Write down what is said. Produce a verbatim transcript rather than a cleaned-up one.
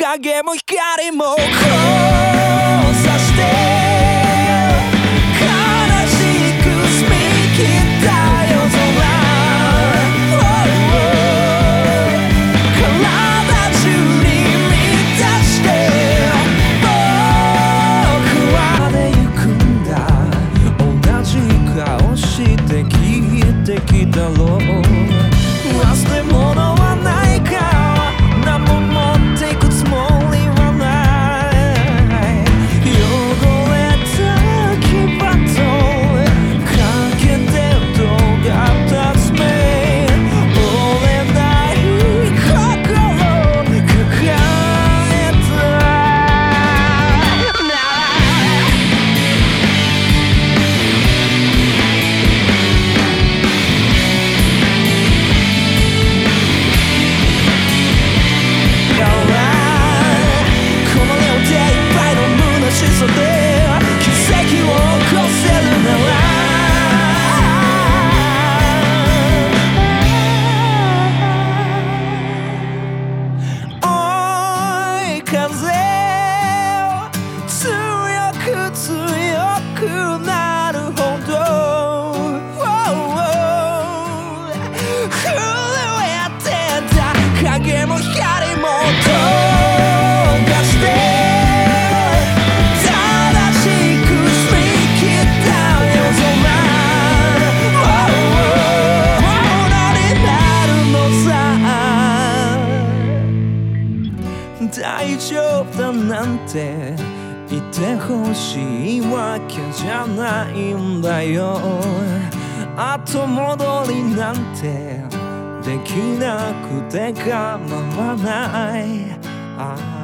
影も光も交差して悲しく澄み切った夜空だろう忘れ物はないか何も持っていくつもりはない汚れた牙とかけて尖った爪折れない心抱えたなるほど震えてた影も光も溶かして正しく澄み切った夜空ものになるのさ大丈夫だなんていてほしいわけじゃないんだよ後戻りなんてできなくて構わない